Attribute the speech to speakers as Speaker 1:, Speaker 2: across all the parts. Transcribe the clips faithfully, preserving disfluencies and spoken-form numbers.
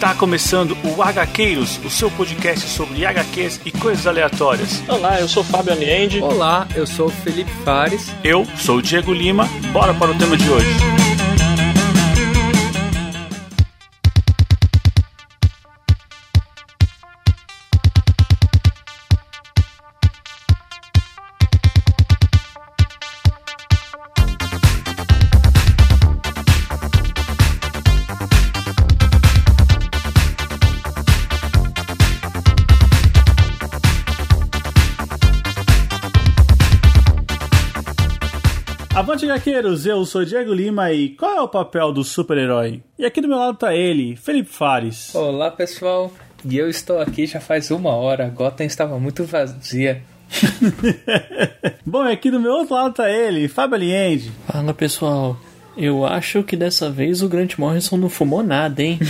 Speaker 1: Está começando o HQueiros, o seu podcast sobre H Qs e coisas aleatórias.
Speaker 2: Olá, eu sou o Fábio Aniende.
Speaker 3: Olá, eu sou o Felipe Fares.
Speaker 1: Eu sou o Diego Lima. Bora para o tema de hoje. Avante, HQueiros, eu sou Diego Lima e qual é o papel do super-herói? E aqui do meu lado tá ele, Felipe Fares.
Speaker 3: Olá, pessoal, e eu estou aqui já faz uma hora, Gotham estava muito vazia.
Speaker 1: Bom, e aqui do meu outro lado tá ele, Fábio Aniende.
Speaker 2: Fala, pessoal. Eu acho que dessa vez o Grant Morrison não fumou nada, hein?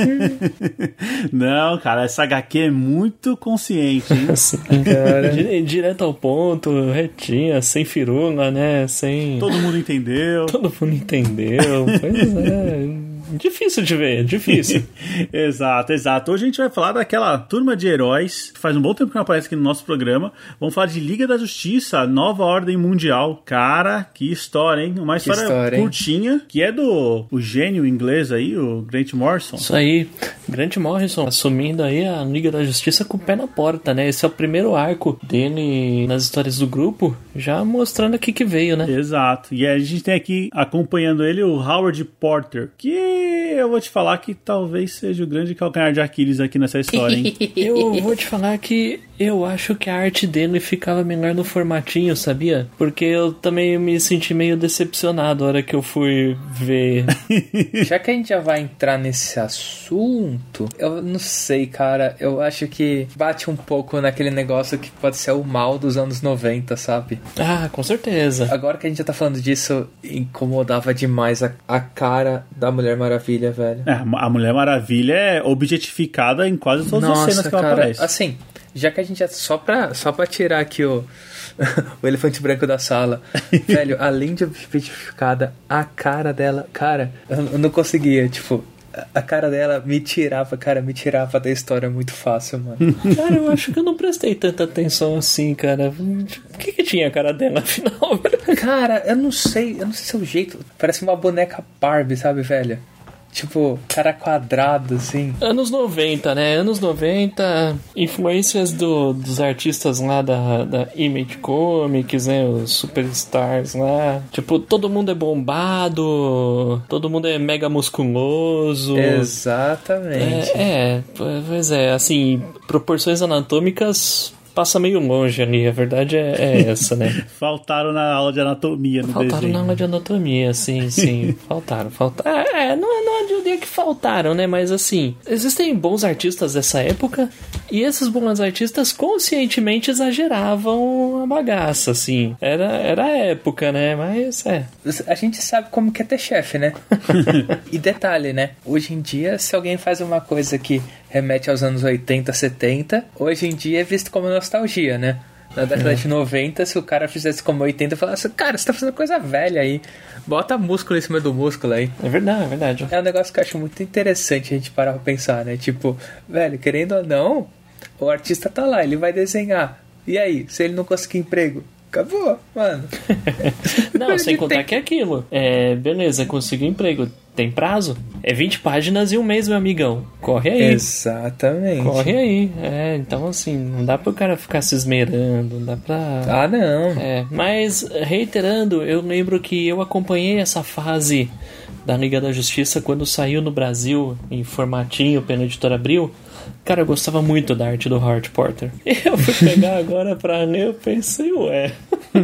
Speaker 1: Não, cara, essa H Q é muito consciente, hein?
Speaker 2: Assim, cara. Direto ao ponto, retinha, sem firula, né? Sem...
Speaker 1: Todo mundo entendeu.
Speaker 2: Todo mundo entendeu. Pois é... Difícil de ver, difícil.
Speaker 1: Exato, exato. Hoje a gente vai falar daquela turma de heróis que faz um bom tempo que não aparece aqui no nosso programa. Vamos falar de Liga da Justiça, Nova Ordem Mundial. Cara, que história, hein? Uma história, história curtinha, hein? Que é do o gênio inglês aí, o Grant Morrison.
Speaker 2: Isso aí, Grant Morrison assumindo aí a Liga da Justiça com o pé na porta, né? Esse é o primeiro arco dele nas histórias do grupo, já mostrando aqui que veio, né?
Speaker 1: Exato. E a gente tem aqui acompanhando ele o Howard Porter, que eu vou te falar que talvez seja o grande calcanhar de Aquiles aqui nessa história, hein?
Speaker 2: Eu vou te falar que eu acho que a arte dele ficava melhor no formatinho, sabia? Porque eu também me senti meio decepcionado na hora que eu fui ver.
Speaker 3: Já que a gente já vai entrar nesse assunto, eu não sei, cara. Eu acho que bate um pouco naquele negócio que pode ser o mal dos anos noventa, sabe?
Speaker 2: Ah, com certeza.
Speaker 3: Agora que a gente já tá falando disso, incomodava demais a, a cara da Mulher Maravilha, velho.
Speaker 1: É, a Mulher Maravilha é objetificada em quase todas
Speaker 3: Nossa,
Speaker 1: as cenas que ela
Speaker 3: cara,
Speaker 1: aparece.
Speaker 3: Assim, já que a gente já... Só pra, só pra tirar aqui o... o elefante branco da sala. Velho, além de objetificada, a cara dela... Cara, eu, eu não conseguia, tipo... A cara dela me tirava, cara, me tirava da história muito fácil, mano.
Speaker 2: Cara, eu acho que eu não prestei tanta atenção assim, cara. O que que tinha a cara dela, afinal?
Speaker 3: Cara, eu não sei, eu não sei se é o jeito... Parece uma boneca Barbie, sabe, velho? Tipo, cara quadrado, assim.
Speaker 2: Anos noventa, né? Anos noventa, influências do, dos artistas lá da, da Image Comics, né? Os superstars lá. Tipo, todo mundo é bombado, todo mundo é mega musculoso.
Speaker 3: Exatamente.
Speaker 2: É, é pois é, assim, proporções anatômicas... Passa meio longe ali, a verdade é, é essa, né?
Speaker 1: Faltaram na aula de anatomia no
Speaker 2: faltaram
Speaker 1: desenho.
Speaker 2: Faltaram na aula de anatomia, sim, sim. faltaram, faltaram. É, não, não eu diria que faltaram, né? Mas assim, existem bons artistas dessa época e esses bons artistas conscientemente exageravam a bagaça, assim. Era, era a época, né? Mas é.
Speaker 3: A gente sabe como que é ter chefe, né? E detalhe, né? Hoje em dia, se alguém faz uma coisa que remete aos anos oitenta, setenta, hoje em dia é visto como nostalgia, né? Na década é. de noventa, se o cara fizesse como oitenta, falasse, cara, você tá fazendo coisa velha aí, bota músculo em cima do músculo aí.
Speaker 2: É verdade, é verdade.
Speaker 3: É um negócio que eu acho muito interessante a gente parar pra pensar, né? Tipo, velho, querendo ou não, o artista tá lá, ele vai desenhar. E aí, se ele não conseguir emprego? Acabou, mano.
Speaker 2: Não, sem contar tem... que é aquilo. É, beleza, conseguiu emprego. Tem prazo? É vinte páginas e um mês, meu amigão. Corre aí.
Speaker 3: Exatamente.
Speaker 2: Corre aí. É, então assim, não dá pro cara ficar se esmerando, não dá pra...
Speaker 3: Ah, não.
Speaker 2: É, mas, reiterando, eu lembro que eu acompanhei essa fase da Liga da Justiça quando saiu no Brasil em formatinho pela Editora Abril. Cara, eu gostava muito da arte do Howard Porter. E eu fui pegar agora pra ler, eu pensei, ué...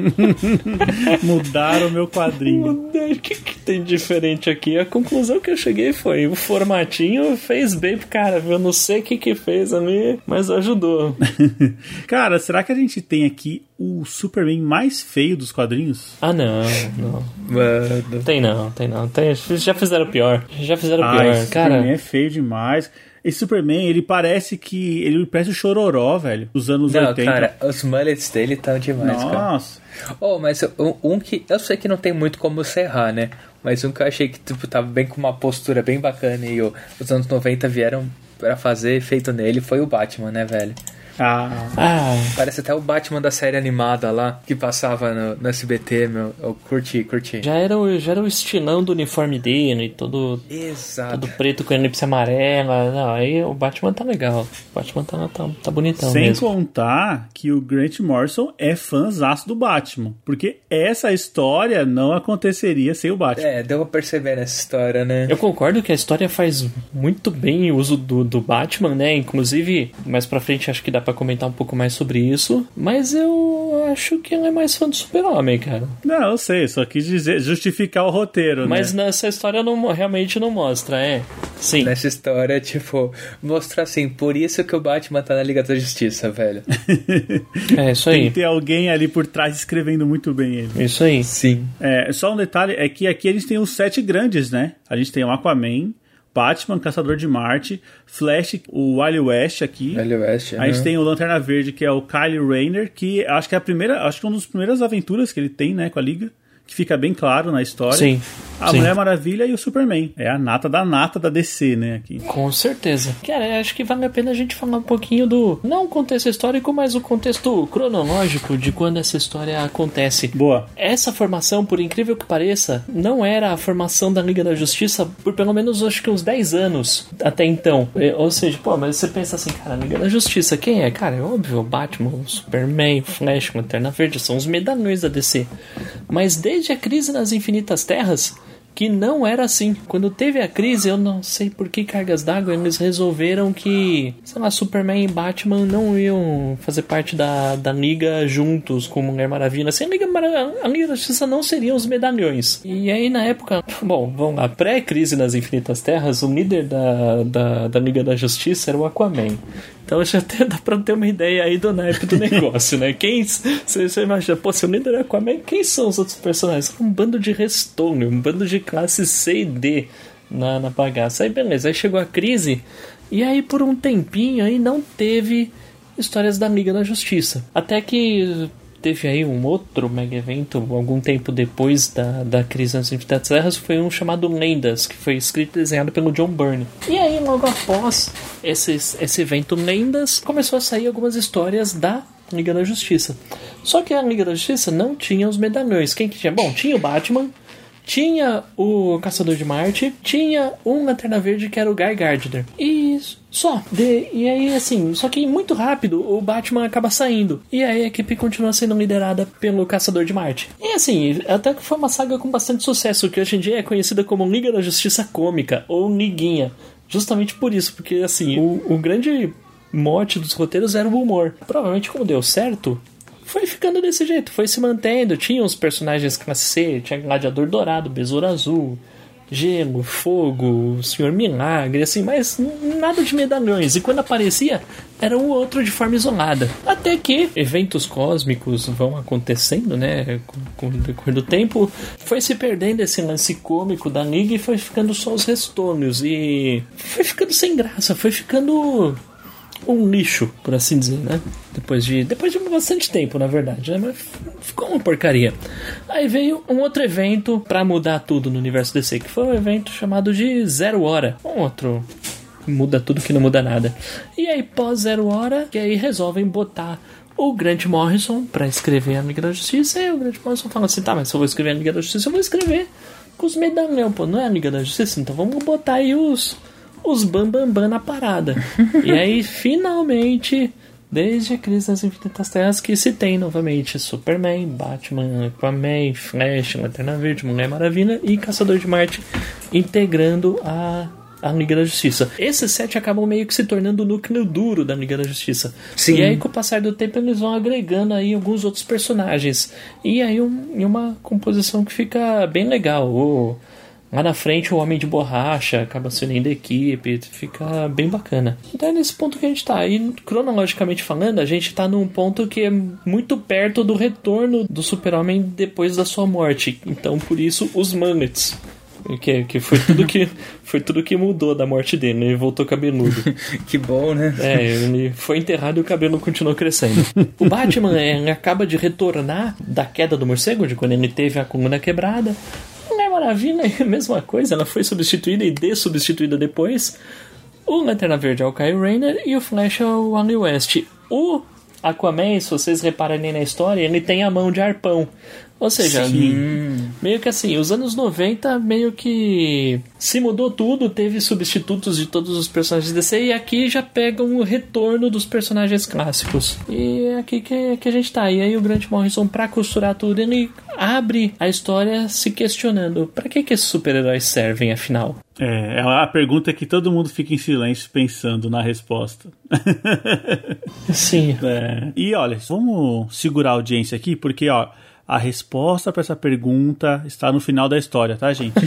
Speaker 1: Mudaram o meu quadrinho.
Speaker 2: O que, que tem diferente aqui? A conclusão que eu cheguei foi: o formatinho fez bem pro cara, viu? Eu não sei o que que fez ali, mas ajudou.
Speaker 1: Cara, será que a gente tem aqui o Superman mais feio dos quadrinhos?
Speaker 2: Ah, não, não.
Speaker 3: Mano.
Speaker 2: Tem não, tem não. Tem, já fizeram pior. Já fizeram
Speaker 1: ah,
Speaker 2: pior.
Speaker 1: Esse
Speaker 2: cara,
Speaker 1: Superman é feio demais. esse Superman, ele parece que... Ele parece o Chororó, velho, dos anos
Speaker 3: não,
Speaker 1: oitenta.
Speaker 3: Cara, os mullets dele estão demais,
Speaker 1: Nossa.
Speaker 3: cara. Nossa. Oh, mas um, um que... Eu sei que não tem muito como serrar, né? Mas um que eu achei que tipo, tava bem com uma postura bem bacana e o, os anos noventa vieram pra fazer efeito nele foi o Batman, né, velho?
Speaker 1: Ah.
Speaker 3: ah. Parece até o Batman da série animada lá, que passava no, no S B T, meu. Eu curti, curti.
Speaker 2: Já era, o, já era o estilão do uniforme dele, todo,
Speaker 3: Exato.
Speaker 2: todo preto com elipse amarela. Não, aí o Batman tá legal. O Batman tá, tá, tá bonitão
Speaker 1: Sem
Speaker 2: mesmo.
Speaker 1: contar que o Grant Morrison é fãzaço do Batman. Porque essa história não aconteceria sem o Batman.
Speaker 3: É, deu pra perceber nessa história, né?
Speaker 2: Eu concordo que a história faz muito bem o uso do, do Batman, né? Inclusive, mais pra frente acho que dá pra comentar um pouco mais sobre isso, mas eu acho que ela é mais fã do Super-Homem, cara.
Speaker 1: Não, eu sei, só quis dizer, justificar o roteiro,
Speaker 2: mas
Speaker 1: né?
Speaker 2: Nessa história não, realmente não mostra, é. Sim.
Speaker 3: Nessa história, tipo, mostra assim, por isso que o Batman tá na Liga da Justiça, velho.
Speaker 2: É, isso aí.
Speaker 1: Tem que ter alguém ali por trás escrevendo muito bem ele.
Speaker 2: Isso aí.
Speaker 3: Sim.
Speaker 1: É, só um detalhe, é que aqui a gente tem os sete grandes, né? A gente tem o Aquaman, Batman, Caçador de Marte, Flash, o Wally West aqui.
Speaker 3: Wally West,
Speaker 1: uhum. A gente tem o Lanterna Verde, que é o Kyle Rayner, que acho que é a primeira, acho que é uma das primeiras aventuras que ele tem, né, com a Liga, que fica bem claro na história.
Speaker 2: Sim.
Speaker 1: A
Speaker 2: Sim.
Speaker 1: Mulher Maravilha e o Superman. É a nata da nata da D C, né, aqui.
Speaker 2: Com certeza. Cara, acho que vale a pena a gente falar um pouquinho do, não o contexto histórico, mas o contexto cronológico de quando essa história acontece.
Speaker 1: Boa.
Speaker 2: Essa formação, por incrível que pareça, não era a formação da Liga da Justiça por pelo menos, acho que uns dez anos até então. Ou seja, pô, mas você pensa assim, cara, a Liga da Justiça, quem é? Cara, é óbvio, o Batman, o Superman, o Flash, o Lanterna Verde, são os medalhões da D C. Mas desde a crise nas Infinitas Terras, que não era assim. Quando teve a crise, eu não sei por que cargas d'água, eles resolveram que, sei lá, Superman e Batman não iam fazer parte da, da Liga juntos com Mulher Maravilha. Assim, a Liga, a Liga da Justiça não seriam os medalhões. E aí, na época, bom, vamos lá, pré-crise nas Infinitas Terras, o líder da, da, da Liga da Justiça era o Aquaman. Então já até dá pra ter uma ideia aí do naipe do negócio, né? Quem, você imagina, pô, se o líder é Aquaman, quem são os outros personagens? Um bando de restolho, um bando de classe C e D na, na bagaça. Aí beleza, aí chegou a crise, e aí por um tempinho aí não teve histórias da Liga da Justiça. Até que teve aí um outro mega evento, algum tempo depois da, da crise nas Infinitas Terras, foi um chamado Lendas, que foi escrito e desenhado pelo John Byrne. E aí, logo após esse, esse evento Lendas, começou a sair algumas histórias da Liga da Justiça. Só que a Liga da Justiça não tinha os medalhões. Quem que tinha? Bom, tinha o Batman, tinha o Caçador de Marte, tinha um Lanterna Verde que era o Guy Gardner. E só. De, e aí, assim, só que muito rápido o Batman acaba saindo. E aí a equipe continua sendo liderada pelo Caçador de Marte. E assim, até que foi uma saga com bastante sucesso, que hoje em dia é conhecida como Liga da Justiça Cômica, ou Liguinha. Justamente por isso, porque assim, o, o grande mote dos roteiros era o humor. Provavelmente como deu certo, foi ficando desse jeito, foi se mantendo. Tinha os personagens classe C, tinha Gladiador Dourado, Besouro Azul, Gelo, Fogo, Senhor Milagre, assim, mas nada de medalhões. E quando aparecia, era um outro de forma isolada. Até que eventos cósmicos vão acontecendo, né, com, com o decorrer do tempo, foi se perdendo esse lance cômico da Liga e foi ficando só os restolhos. E foi ficando sem graça, foi ficando um lixo, por assim dizer, né? Depois de, depois de bastante tempo, na verdade, né? Mas ficou uma porcaria. Aí veio um outro evento pra mudar tudo no universo D C, que foi um evento chamado de Zero Hora. Um outro muda tudo que não muda nada. E aí, pós Zero Hora, que aí resolvem botar o Grant Morrison pra escrever a Liga da Justiça. E o Grant Morrison fala assim, tá, mas se eu vou escrever a Liga da Justiça, eu vou escrever com os medalhão, pô, não é a Liga da Justiça? Então vamos botar aí os... os bambambam bam, bam na parada. E aí, finalmente, desde a crise das Infinitas Terras, que se tem novamente Superman, Batman, Aquaman, Flash, Lanterna Verde, Mulher Maravilha e Caçador de Marte integrando a, a Liga da Justiça. Esses sete acabam meio que se tornando o núcleo duro da Liga da Justiça. Sim. E aí, com o passar do tempo, eles vão agregando aí alguns outros personagens. E aí, um, uma composição que fica bem legal. O Lá na frente o Homem de Borracha acaba se unindo a equipe, fica bem bacana. Então é nesse ponto que a gente tá. E cronologicamente falando, a gente tá num ponto que é muito perto do retorno do Super-Homem depois da sua morte. Então por isso os mullets. Que, que foi tudo que foi tudo que mudou da morte dele, ele voltou cabeludo.
Speaker 3: Que bom, né?
Speaker 2: É, ele foi enterrado e o cabelo continuou crescendo. O Batman ele acaba de retornar da queda do morcego, de quando ele teve a coluna quebrada. Mulher Maravilha é a mesma coisa, ela foi substituída e dessubstituída depois. O Lanterna Verde é o Kyle Rayner e o Flash é o Wally West. O Aquaman, se vocês repararem na história, ele tem a mão de arpão. Ou seja, Sim. meio que assim, os anos noventa meio que se mudou tudo, teve substitutos de todos os personagens D C e aqui já pegam o retorno dos personagens clássicos. E é aqui que, que a gente tá. E aí o Grant Morrison, pra costurar tudo, ele abre a história se questionando: pra que que esses super-heróis servem, afinal?
Speaker 1: É, é a pergunta que todo mundo fica em silêncio pensando na resposta.
Speaker 2: Sim.
Speaker 1: É. E olha, vamos segurar a audiência aqui, porque ó, a resposta para essa pergunta está no final da história, tá, gente?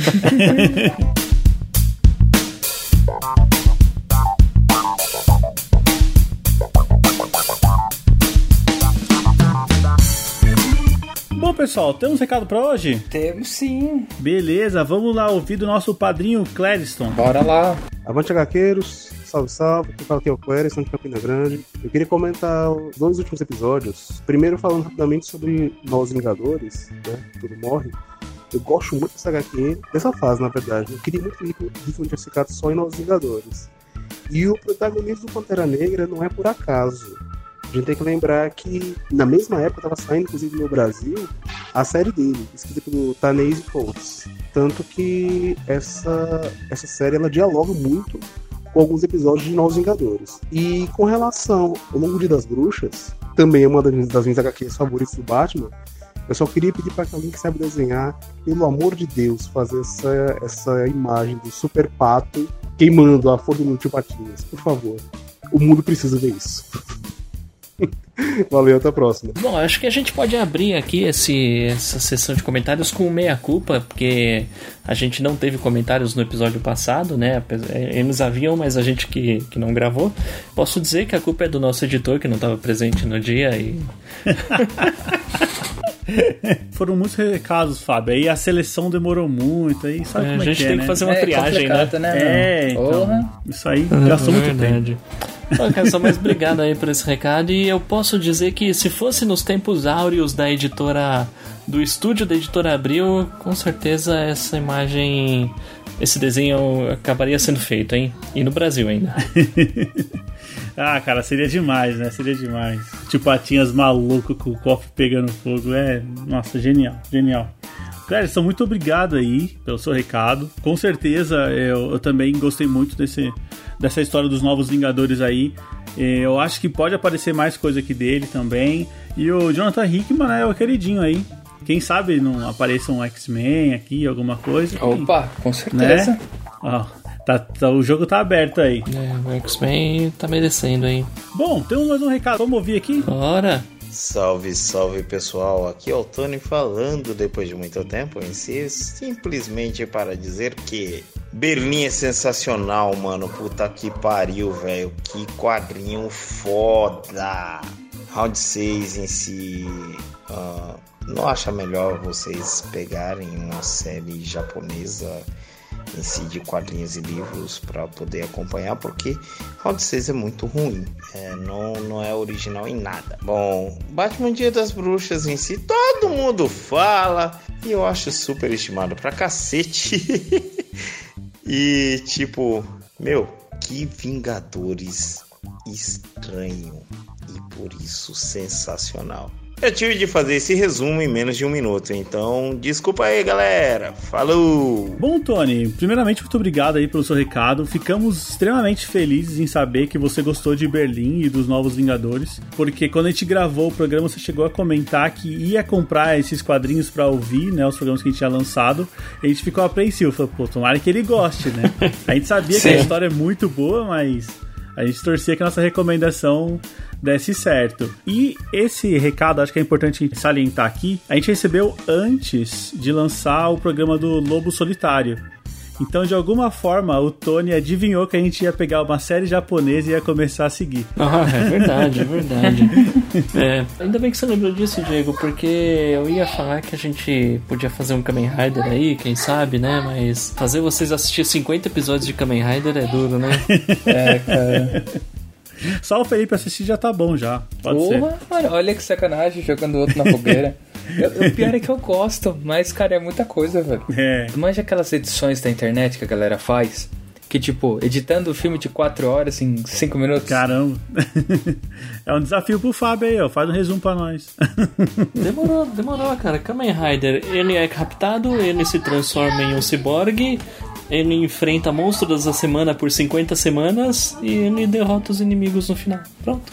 Speaker 1: Bom, pessoal, temos um recado pra hoje?
Speaker 3: Temos sim.
Speaker 1: Beleza, vamos lá ouvir do nosso padrinho Clériston.
Speaker 3: Bora lá.
Speaker 4: Avante, HQeiros. Salve, salve. Quem fala aqui é o Clériston de Campina Grande. Eu queria comentar os dois últimos episódios. Primeiro, falando rapidamente sobre Novos Vingadores, né? Tudo morre. Eu gosto muito dessa H Q, dessa fase, na verdade. Eu queria muito que o Rickman tivesse ficado só em Novos Vingadores. E o protagonismo do Pantera Negra não é por acaso. A gente tem que lembrar que, na mesma época, estava saindo, inclusive no Brasil, a série dele, escrita pelo Ta-Nehisi Coates. Tanto que essa, essa série ela dialoga muito com alguns episódios de Novos Vingadores. E com relação ao Longo Dia das Bruxas, também é uma das, das minhas H Qs favoritas do Batman, eu só queria pedir para alguém que sabe desenhar, pelo amor de Deus, fazer essa, essa imagem do Super Pato queimando a Força do Tio Patinhas. Por favor. O mundo precisa ver isso. Valeu, até a próxima.
Speaker 2: Bom, acho que a gente pode abrir aqui esse, essa sessão de comentários com meia-culpa, porque a gente não teve comentários no episódio passado, né? Eles haviam, mas a gente que, que não gravou. Posso dizer que a culpa é do nosso editor, que não estava presente no dia e...
Speaker 1: Foram muitos recados, Fábio. Aí a seleção demorou muito. Aí sabe
Speaker 2: é,
Speaker 1: como
Speaker 2: a gente
Speaker 1: é que
Speaker 2: tem
Speaker 1: é,
Speaker 2: que
Speaker 1: né?
Speaker 2: fazer uma
Speaker 3: é
Speaker 2: triagem, né?
Speaker 3: né?
Speaker 1: É, então,
Speaker 3: Porra.
Speaker 1: isso aí gastou muito tempo.
Speaker 2: Ok, só mais obrigado aí por esse recado. E eu posso dizer que se fosse nos tempos áureos da editora, do estúdio da editora Abril, com certeza essa imagem, esse desenho acabaria sendo feito, hein? E no Brasil ainda.
Speaker 1: Ah, cara, seria demais, né? Seria demais. Tipo, Patinhas maluco com o cofre pegando fogo. É, nossa, genial, genial. Clériston, muito obrigado aí pelo seu recado. Com certeza eu, eu também gostei muito desse, dessa história dos Novos Vingadores aí. Eu acho que pode aparecer mais coisa aqui dele também. E o Jonathan Hickman é o queridinho aí. Quem sabe não apareça um X-Men aqui, alguma coisa.
Speaker 3: Opa, com certeza.
Speaker 1: Né? Ó, tá, tá, o jogo tá aberto aí.
Speaker 2: É, o X-Men tá merecendo aí.
Speaker 1: Bom, temos mais um recado. Vamos ouvir aqui?
Speaker 2: Bora!
Speaker 5: Salve, salve pessoal, aqui é o Tony falando depois de muito tempo em si, simplesmente para dizer que Berlim é sensacional, mano, puta que pariu, velho, que quadrinho foda. Round seis em si, uh, não acha melhor vocês pegarem uma série japonesa em si de quadrinhos e livros para poder acompanhar, porque Round seis é muito ruim, é, não, não é original em nada. Bom, Batman Dia das Bruxas em si, todo mundo fala, e eu acho super estimado pra cacete. E tipo, meu, que Vingadores estranho e por isso sensacional. Eu tive de fazer esse resumo em menos de um minuto, então desculpa aí, galera. Falou!
Speaker 1: Bom, Tony, primeiramente, muito obrigado aí pelo seu recado. Ficamos extremamente felizes em saber que você gostou de Berlim e dos Novos Vingadores, porque quando a gente gravou o programa, você chegou a comentar que ia comprar esses quadrinhos pra ouvir, né, os programas que a gente tinha lançado, e a gente ficou apreensivo. Falou, pô, tomara que ele goste, né? A gente sabia que a história é muito boa, mas a gente torcia que a nossa recomendação desse certo. E esse recado, acho que é importante salientar aqui, a gente recebeu antes de lançar o programa do Lobo Solitário, Então, de alguma forma, o Tony adivinhou que a gente ia pegar uma série japonesa e ia começar a seguir.
Speaker 2: Ah, é verdade, é verdade. É, ainda bem que você lembrou disso, Diego, porque eu ia falar que a gente podia fazer um Kamen Rider aí, quem sabe, né? Mas fazer vocês assistir cinquenta episódios de Kamen Rider é duro, né?
Speaker 3: É, cara.
Speaker 1: Só o Felipe assistir já tá bom, já. Pode
Speaker 3: Porra,
Speaker 1: ser.
Speaker 3: Mano, olha que sacanagem, jogando o outro na fogueira. Eu, o pior é que eu gosto, mas, cara, é muita coisa, velho.
Speaker 1: É.
Speaker 3: Manja aquelas edições da internet que a galera faz, que, tipo, editando o filme de quatro horas em cinco minutos.
Speaker 1: Caramba. É um desafio pro Fábio aí, ó. Faz um resumo pra nós.
Speaker 2: Demorou, demorou, cara. Kamen Rider, ele é captado, ele se transforma em um ciborgue, ele enfrenta monstros da semana por cinquenta semanas e ele derrota os inimigos no final. Pronto.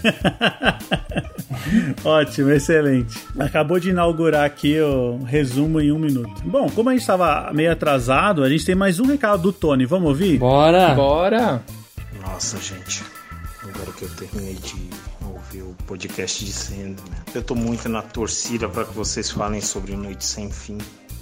Speaker 1: Ótimo, excelente. Acabou de inaugurar aqui o resumo em um minuto. Bom, como a gente estava meio atrasado, a gente tem mais um recado do Tony. Vamos ouvir?
Speaker 2: Bora!
Speaker 3: Bora!
Speaker 5: Nossa, gente. Agora que eu terminei de ouvir o podcast de Sandman, eu tô muito na torcida para que vocês falem sobre Noite Sem Fim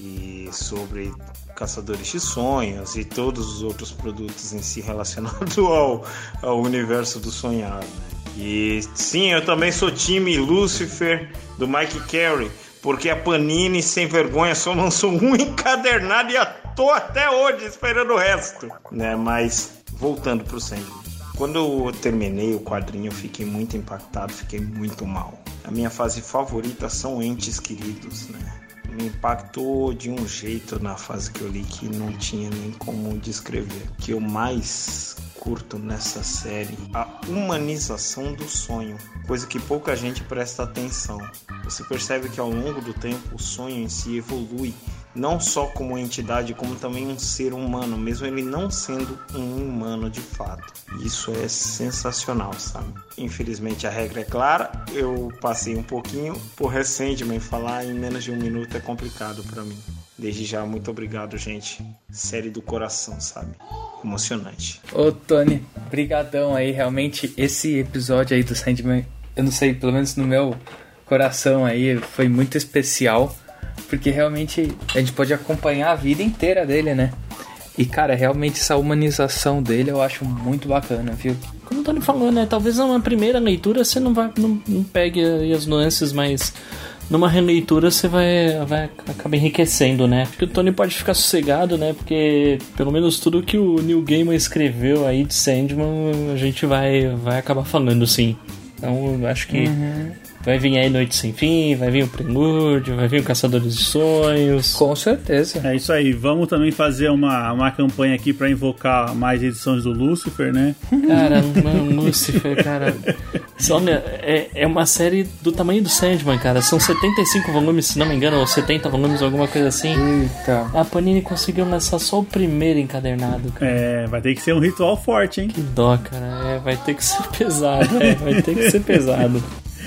Speaker 5: e sobre Caçadores de Sonhos e todos os outros produtos em si relacionados ao, ao universo do sonhar, né? E sim, eu também sou time Lucifer do Mike Carey, porque a Panini sem vergonha só lançou um encadernado e eu tô até hoje esperando o resto, né? Mas voltando pro Sandman, quando eu terminei o quadrinho eu fiquei muito impactado, fiquei muito mal. A minha fase favorita são Entes Queridos, né? Me impactou de um jeito na fase que eu li que não tinha nem como descrever. O que eu mais curto nessa série, a humanização do sonho, coisa que pouca gente presta atenção. Você percebe que ao longo do tempo o sonho em si evolui, não só como entidade, como também um ser humano, mesmo ele não sendo um humano de fato. Isso é sensacional, sabe? Infelizmente a regra é clara, eu passei um pouquinho por Sandman, falar em menos de um minuto é complicado pra mim. Desde já, muito obrigado, gente. Série do coração, sabe? Emocionante.
Speaker 3: Ô, Tony, brigadão aí. Realmente, esse episódio aí do Sandman, eu não sei, pelo menos no meu coração aí, foi muito especial. Porque realmente a gente pode acompanhar a vida inteira dele, né? E, cara, realmente essa humanização dele eu acho muito bacana, viu?
Speaker 2: Como o Tony falou, né? Talvez numa primeira leitura você não, vai, não, não pegue aí as nuances, mas numa releitura você vai, vai acabar enriquecendo, né? Acho que o Tony pode ficar sossegado, né? Porque pelo menos tudo que o Neil Gaiman escreveu aí de Sandman a gente vai, vai acabar falando, sim. Então eu acho que uhum. vai vir aí Noite Sem Fim, vai vir o Prelúdio, vai vir o Caçadores de Sonhos.
Speaker 3: Com certeza.
Speaker 1: É isso aí. Vamos também fazer uma, uma campanha aqui pra invocar mais edições do Lucifer, né?
Speaker 2: Cara, mano, Lucifer, cara. Só, é, é uma série do tamanho do Sandman, cara. São setenta e cinco volumes, se não me engano, ou setenta volumes, alguma coisa assim.
Speaker 3: Eita.
Speaker 2: A Panini conseguiu lançar só o primeiro encadernado, cara.
Speaker 1: É, vai ter que ser um ritual forte, hein?
Speaker 2: Que dó, cara. É, vai ter que ser pesado. É, vai ter que ser pesado.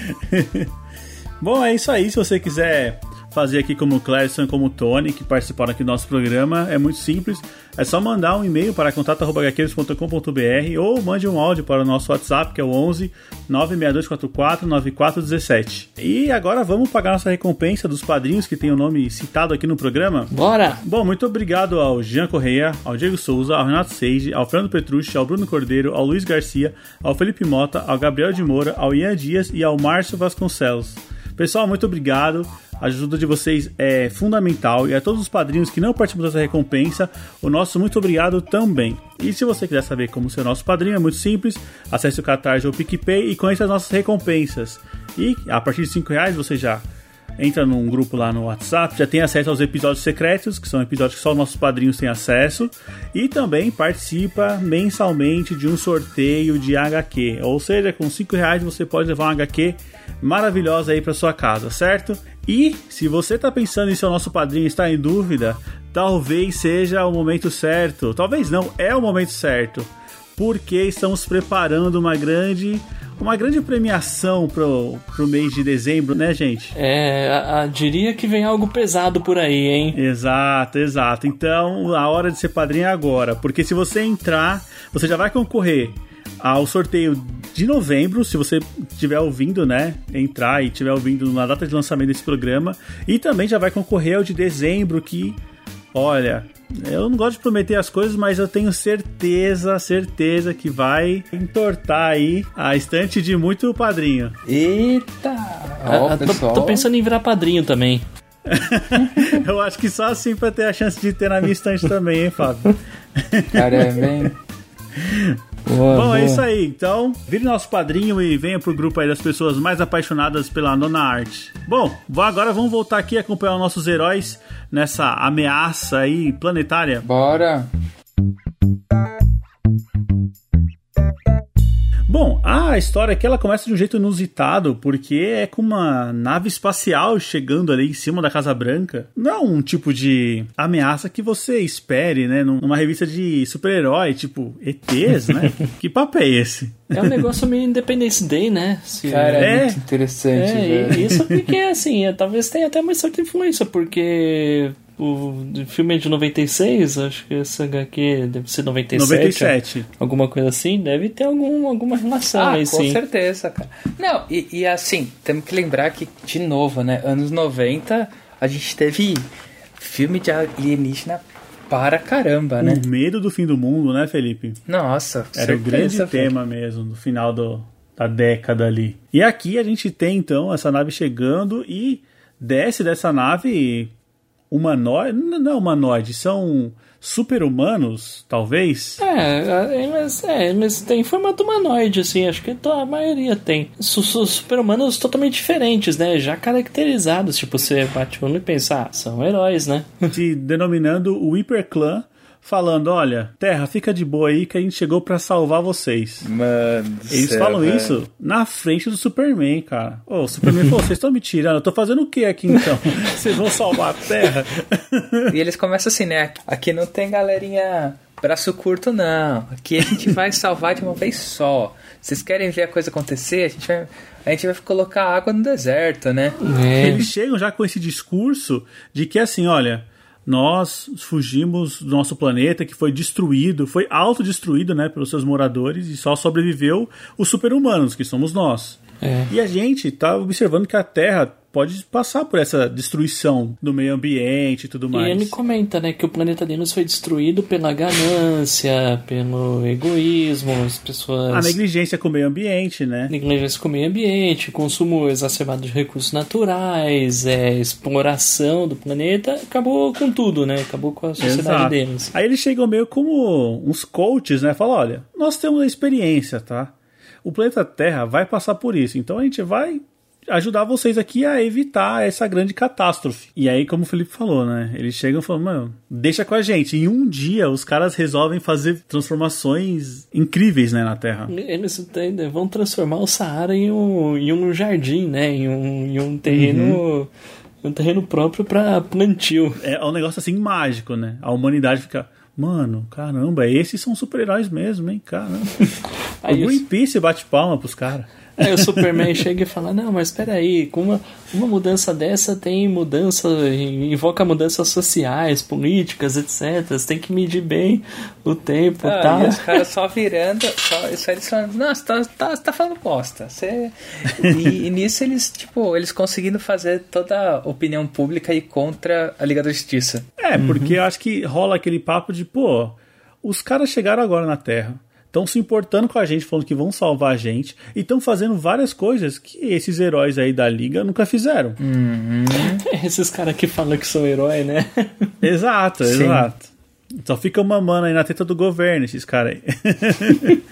Speaker 1: Bom, é isso aí. Se você quiser fazer aqui como o Clérison e como o Tony, que participaram aqui do nosso programa, é muito simples. É só mandar um e-mail para contato arroba gaqueiros ponto com ponto b r ou mande um áudio para o nosso WhatsApp, que é o onze nove seis dois quatro quatro nove quatro um sete. E agora vamos pagar nossa recompensa dos padrinhos que tem o nome citado aqui no programa.
Speaker 2: Bora!
Speaker 1: Bom, muito obrigado ao Jean Correia, ao Diego Souza, ao Renato Seide, ao Fernando Petrucci, ao Bruno Cordeiro, ao Luiz Garcia, ao Felipe Mota, ao Gabriel de Moura, ao Ian Dias e ao Márcio Vasconcelos. Pessoal, muito obrigado. A ajuda de vocês é fundamental. E a todos os padrinhos que não participam dessa recompensa, o nosso muito obrigado também. E se você quiser saber como ser nosso padrinho, é muito simples. Acesse o Catarse ou o PicPay e conheça as nossas recompensas. E a partir de cinco reais você já entra num grupo lá no WhatsApp, já tem acesso aos episódios secretos, que são episódios que só os nossos padrinhos têm acesso, e também participa mensalmente de um sorteio de H Q, ou seja, com cinco reais você pode levar um H Q maravilhosa aí para sua casa, certo? E se você está pensando em ser o nosso padrinho e está em dúvida, talvez seja o momento certo, talvez não, é o momento certo, porque estamos preparando uma grande... uma grande premiação pro, pro mês de dezembro, né, gente?
Speaker 2: É, a, a, diria que vem algo pesado por aí, hein?
Speaker 1: Exato, exato. Então, a hora de ser padrinho é agora. Porque se você entrar, você já vai concorrer ao sorteio de novembro, se você estiver ouvindo, né? Entrar e estiver ouvindo na data de lançamento desse programa. E também já vai concorrer ao de dezembro, que Olha, eu não gosto de prometer as coisas, mas eu tenho certeza, certeza que vai entortar aí a estante de muito padrinho.
Speaker 3: Eita!
Speaker 2: Ó, tô, tô pensando em virar padrinho também.
Speaker 1: Eu acho que só assim pra ter a chance de ter na minha estante também, hein, Fábio?
Speaker 3: Caramba, hein?
Speaker 1: Boa, Bom, boa. É isso aí. Então, vire nosso padrinho e venha pro grupo aí das pessoas mais apaixonadas pela nona arte. Bom, agora vamos voltar aqui a acompanhar os nossos heróis nessa ameaça aí planetária.
Speaker 3: Bora!
Speaker 1: Bom, a história aqui ela começa de um jeito inusitado, porque é com uma nave espacial chegando ali em cima da Casa Branca. Não é um tipo de ameaça que você espere, né? Numa revista de super-herói, tipo E Tês, né? Que papo é esse?
Speaker 2: É um negócio meio Independence Day, né?
Speaker 3: Se... Cara, é, é muito interessante,
Speaker 2: é, velho. Isso porque, assim, é, talvez tenha até uma certa influência, porque... O filme é de noventa e seis, acho que essa agá quê deve ser noventa e sete.
Speaker 1: noventa e sete.
Speaker 2: Alguma coisa assim, deve ter algum, alguma relação
Speaker 3: ah,
Speaker 2: aí,
Speaker 3: com
Speaker 2: sim.
Speaker 3: Com certeza, cara. Não, e, e assim, temos que lembrar que, de novo, né, anos noventa, a gente teve filme de alienígena para caramba, né?
Speaker 1: O medo do fim do mundo, né, Felipe?
Speaker 3: Nossa,
Speaker 1: Era
Speaker 3: certeza,
Speaker 1: o grande
Speaker 3: velho.
Speaker 1: tema mesmo, no final do, da década ali. E aqui a gente tem, então, essa nave chegando e desce dessa nave... humanoide, não é humanoide, são super-humanos, talvez?
Speaker 2: É, mas, é, mas tem formato humanoide, assim, acho que a maioria tem. Super-humanos totalmente diferentes, né, já caracterizados, tipo, você bate o olho e pensa, ah, são heróis, né?
Speaker 1: Se denominando o Hyperclan, falando, olha, Terra, fica de boa aí que a gente chegou pra salvar vocês.
Speaker 3: Mano,
Speaker 1: eles céu, falam véio. Isso na frente do Superman, cara. Ô, o Superman falou, vocês estão me tirando, eu tô fazendo o que aqui então? Vocês vão salvar a Terra?
Speaker 3: E eles começam assim, né? Aqui não tem galerinha braço curto, não. Aqui a gente vai salvar de uma vez só. Vocês querem ver a coisa acontecer? A gente vai... A gente vai colocar água no deserto, né?
Speaker 1: É. Eles chegam já com esse discurso de que assim, olha... Nós fugimos do nosso planeta que foi destruído, foi autodestruído, né, pelos seus moradores e só sobreviveu os super-humanos, que somos nós. É. E a gente está observando que a Terra pode passar por essa destruição do meio ambiente e tudo mais.
Speaker 2: E ele comenta, né, que o planeta Delos foi destruído pela ganância, pelo egoísmo, as pessoas...
Speaker 1: A negligência com o meio ambiente, né?
Speaker 2: Negligência com o meio ambiente, consumo exacerbado de recursos naturais, é, exploração do planeta, acabou com tudo, né? Acabou com a sociedade Exato. Deles.
Speaker 1: Aí eles chegam meio como uns coaches, né? Falam, olha, nós temos a experiência, tá? O planeta Terra vai passar por isso, então a gente vai ajudar vocês aqui a evitar essa grande catástrofe. E aí, como o Felipe falou, né? Eles chegam e falam, mano, deixa com a gente. Em um dia, os caras resolvem fazer transformações incríveis, né, na Terra.
Speaker 2: Eles vão transformar o Saara em um, em um jardim, né? Em um, em um terreno... Uhum. Um terreno próprio para plantio.
Speaker 1: É um negócio assim mágico, né? A humanidade fica... Mano, caramba, esses são super-heróis mesmo, hein? Caramba. Aí o Greenpeace os... bate palma pros caras.
Speaker 2: Aí o Superman chega e fala, não, mas peraí, com uma, uma mudança dessa tem mudança, invoca mudanças sociais, políticas, etcétera. Você tem que medir bem o tempo e ah, tal.
Speaker 3: E os caras só virando, só, só eles falando, não, você tá, tá, tá falando bosta. Você... E, e nisso eles, tipo, eles conseguindo fazer toda a opinião pública ir contra a Liga da Justiça.
Speaker 1: É, porque uhum. eu acho que rola aquele papo de, pô, os caras chegaram agora na Terra. Estão se importando com a gente, falando que vão salvar a gente. E estão fazendo várias coisas que esses heróis aí da Liga nunca fizeram.
Speaker 2: Uhum. Esses caras que falam que são herói, né?
Speaker 1: Exato, Sim. exato. Só fica mamando aí na teta do governo, esses caras aí.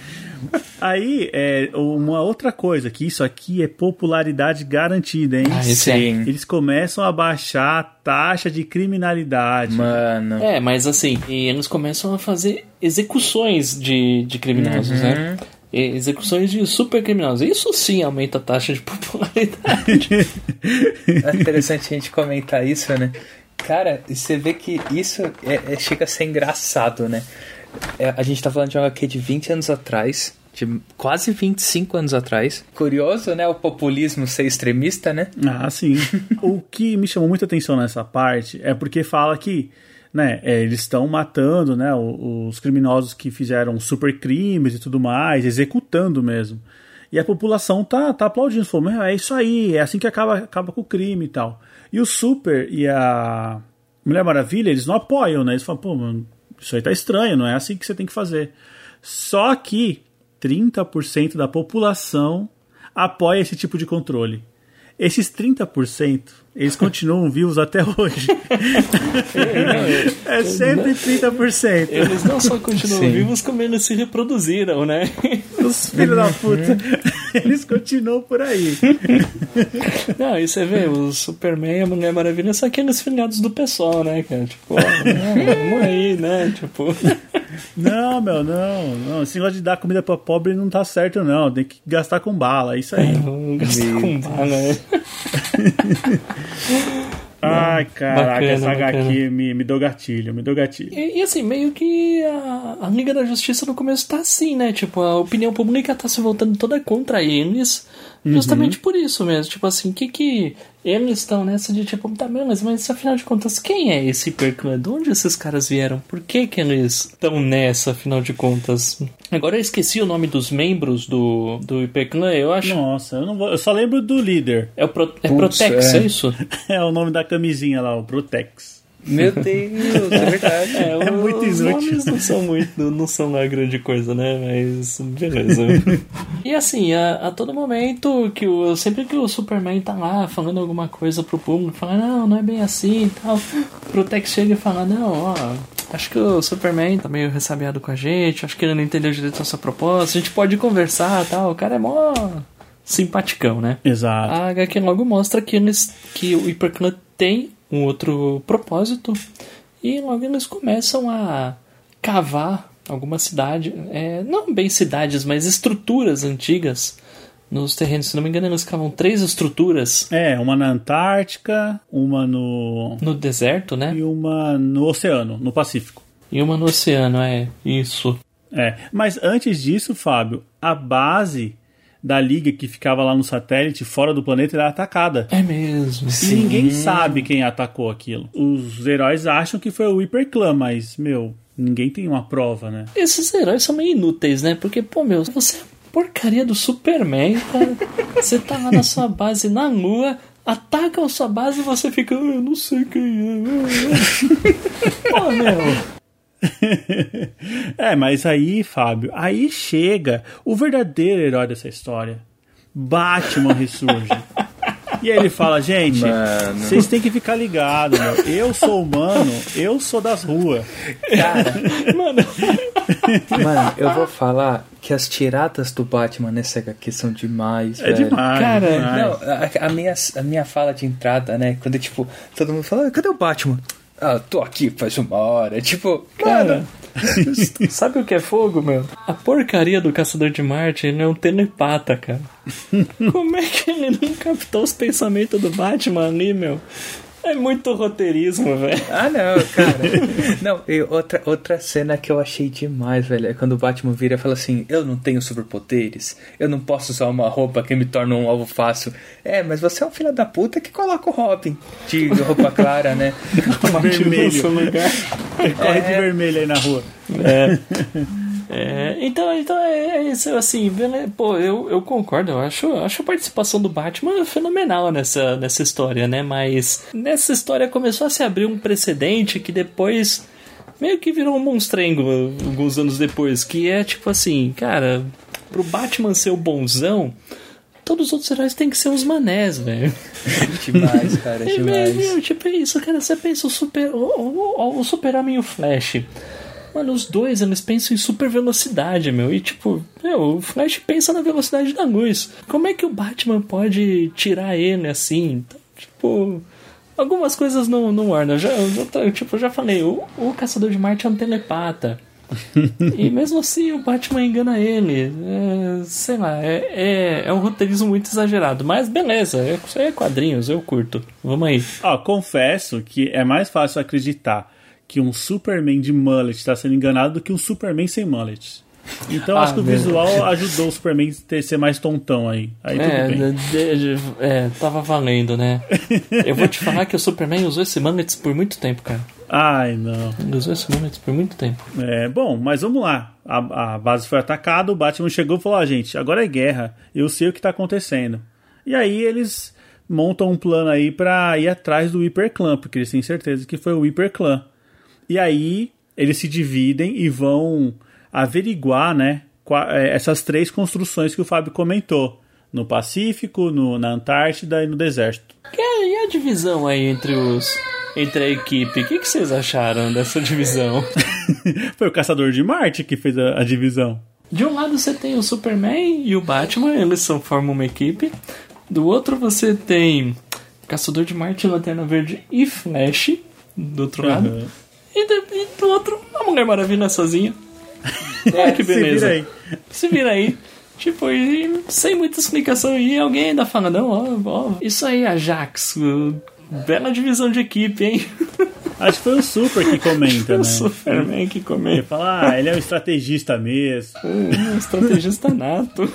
Speaker 1: Aí, é, uma outra coisa, que isso aqui é popularidade garantida, hein?
Speaker 2: Ah, sim.
Speaker 1: Eles começam a baixar a taxa de criminalidade.
Speaker 3: Mano.
Speaker 2: É, mas assim, eles começam a fazer execuções de, de criminosos, uhum. né? Execuções de super criminosos. Isso sim aumenta a taxa de popularidade.
Speaker 3: É interessante a gente comentar isso, né? Cara, você vê que isso é, é, chega a ser engraçado, né? É, a gente tá falando de uma H Q de vinte anos atrás, de quase vinte e cinco anos atrás. Curioso, né? O populismo ser extremista, né?
Speaker 1: Ah, sim. O que me chamou muita atenção nessa parte é porque fala que, né, é, eles estão matando, né, os, os criminosos que fizeram super crimes e tudo mais, executando mesmo. E a população tá, tá aplaudindo, falou, é isso aí, é assim que acaba, acaba com o crime e tal. E o Super e a Mulher Maravilha, eles não apoiam, né? Eles falam, pô, mano, isso aí tá estranho, não é assim que você tem que fazer. Só que trinta por cento da população apoia esse tipo de controle. Esses trinta por cento, eles continuam vivos até hoje. É sempre trinta por cento.
Speaker 2: Eles não só continuam Sim. vivos, como eles se reproduziram, né?
Speaker 1: Os filhos da puta, eles continuam por aí.
Speaker 2: Não, e você vê, o Superman e a Mulher Maravilha são aqueles filhados do pessoal, né, cara? Tipo, ó, vamos aí, né? Tipo...
Speaker 1: Não, meu, não, não. Esse negócio de dar comida pra pobre não tá certo, não. Tem que gastar com bala, é isso aí.
Speaker 2: É, vamos gastar Meu com bala, né?
Speaker 1: Ai, caraca, bacana, essa bacana. H Q me, me deu gatilho, me deu gatilho.
Speaker 2: E, e assim, meio que a, a Liga da Justiça no começo tá assim, né? Tipo, a opinião pública tá se voltando toda contra eles, justamente uhum. por isso mesmo. Tipo assim, o que que eles estão nessa de tipo, tá bem, mas, mas afinal de contas, quem é esse Hyperclan? De onde esses caras vieram? Por que que eles estão nessa, afinal de contas? Agora eu esqueci o nome dos membros do, do Hyperclan, eu acho.
Speaker 1: Nossa, eu, não vou, eu só lembro do líder.
Speaker 2: É o Pro, é Puts, Protex, é. é isso?
Speaker 1: É o nome da camisinha lá, o Protex.
Speaker 3: Meu Deus, é verdade.
Speaker 2: É,
Speaker 1: é
Speaker 2: o,
Speaker 1: muito
Speaker 2: os
Speaker 1: inútil.
Speaker 2: Os nomes não são muito, não são uma grande coisa, né? Mas beleza. E assim, a, a todo momento que o, sempre que o Superman tá lá falando alguma coisa pro público, fala, não, não é bem assim e tal, o Protex chega e fala, não, ó, acho que o Superman tá meio ressabiado com a gente, acho que ele não entendeu direito a sua proposta, a gente pode conversar e tal, o cara é mó simpaticão, né?
Speaker 1: Exato.
Speaker 2: A H Q logo mostra que, eles, que o Hyperclan tem um outro propósito e logo eles começam a cavar alguma cidade, é, não bem cidades, mas estruturas antigas nos terrenos. Se não me engano, eles cavam três estruturas.
Speaker 1: É, uma na Antártica, uma no...
Speaker 2: no deserto, né?
Speaker 1: E uma no oceano, no Pacífico.
Speaker 2: E uma no oceano, é, isso.
Speaker 1: É, mas antes disso, Fábio, a base da Liga que ficava lá no satélite, fora do planeta, era atacada.
Speaker 2: É mesmo.
Speaker 1: E sim. Ninguém sabe quem atacou aquilo. Os heróis acham que foi o Hyperclan, mas, meu, ninguém tem uma prova, né?
Speaker 2: Esses heróis são meio inúteis, né? Porque, pô, meu, você é a porcaria do Superman, cara. Você tá lá na sua base na Lua, ataca a sua base e você fica, ah, eu não sei quem é. Pô, meu...
Speaker 1: É, mas aí, Fábio, aí chega o verdadeiro herói dessa história. Batman ressurge. E aí ele fala, gente, vocês têm que ficar ligados, meu. Eu sou humano, eu sou das ruas.
Speaker 3: Cara, mano. Mano, eu vou falar que as tiradas do Batman nessa aqui são demais,
Speaker 1: é
Speaker 3: velho.
Speaker 1: Demais,
Speaker 3: cara,
Speaker 1: demais.
Speaker 3: Não, a, a, minha, a minha fala de entrada, né? Quando, tipo, todo mundo fala, cadê o Batman? Ah, tô aqui faz uma hora. Tipo, cara...
Speaker 2: Sabe o que é fogo, meu? A porcaria do Caçador de Marte, ele é um telepata, cara. Como é que ele não captou os pensamentos do Batman ali, meu? É muito roteirismo, velho.
Speaker 3: Ah, não, cara. Não, e outra, outra cena que eu achei demais, velho, é quando o Batman vira e fala assim, eu não tenho superpoderes, eu não posso usar uma roupa que me torna um alvo fácil. É, mas você é um filho da puta que coloca o Robin de roupa clara, né?
Speaker 1: Vermelho. Lugar. Corre é... de vermelho aí na rua.
Speaker 2: É... É, então, então é, é isso, assim, beleza. Pô, eu, eu concordo, eu acho, eu acho a participação do Batman fenomenal nessa, nessa história, né? Mas nessa história começou a se abrir um precedente que depois meio que virou um monstrengo alguns anos depois, que é tipo assim, cara, pro Batman ser o bonzão, todos os outros heróis têm que ser os manés, velho.
Speaker 3: Demais, cara, é demais.
Speaker 2: Meu, tipo, é isso, cara, você pensa o super, o, o, o Super-Homem e o Flash. Mano, os dois, eles pensam em super velocidade, meu. E tipo, meu, o Flash pensa na velocidade da luz. Como é que o Batman pode tirar ele assim? Então, tipo, algumas coisas não, não ornam. Eu já, eu já, eu, tipo, eu já falei, o, o Caçador de Marte é um telepata. E mesmo assim o Batman engana ele. É, sei lá, é, é, é um roteirismo muito exagerado. Mas beleza, é, isso aí é quadrinhos, eu curto. Vamos aí.
Speaker 1: Ó, confesso que é mais fácil acreditar que um Superman de mullet está sendo enganado do que um Superman sem mullet. Então ah, acho que o visual ajudou o Superman a ter, ser mais tontão aí. Aí
Speaker 2: é,
Speaker 1: tudo bem.
Speaker 2: De, de, é, tava valendo, né? Eu vou te falar que o Superman usou esse mullet por muito tempo, cara.
Speaker 1: Ai, não.
Speaker 2: Ele usou esse mullet por muito tempo.
Speaker 1: É, bom, mas vamos lá. A, a base foi atacada, o Batman chegou e falou, ó, ah, gente, agora é guerra. Eu sei o que tá acontecendo. E aí eles montam um plano aí pra ir atrás do Hyper Clan, porque eles têm certeza que foi o Hyper Clan. E aí eles se dividem e vão averiguar, né, essas três construções que o Fábio comentou. No Pacífico, no, na Antártida e no deserto.
Speaker 2: E a divisão aí entre os... entre a equipe? O que, que vocês acharam dessa divisão?
Speaker 1: Foi o Caçador de Marte que fez a, a divisão.
Speaker 2: De um lado você tem o Superman e o Batman, eles são, formam uma equipe. Do outro você tem Caçador de Marte, Lanterna Verde e Flash, do outro uhum. lado. E do, e do outro, a Mulher Maravilha sozinha. É, que beleza. Se vira aí. Se vira aí. Tipo, e, sem muita explicação. E alguém ainda fala, não, ó, ó, isso aí, Ajax, bela divisão de equipe, hein?
Speaker 1: Acho que foi o Super que comenta, né?
Speaker 2: O Superman que comenta.
Speaker 1: Ele fala, ah, ele é um estrategista mesmo.
Speaker 2: É, um estrategista nato.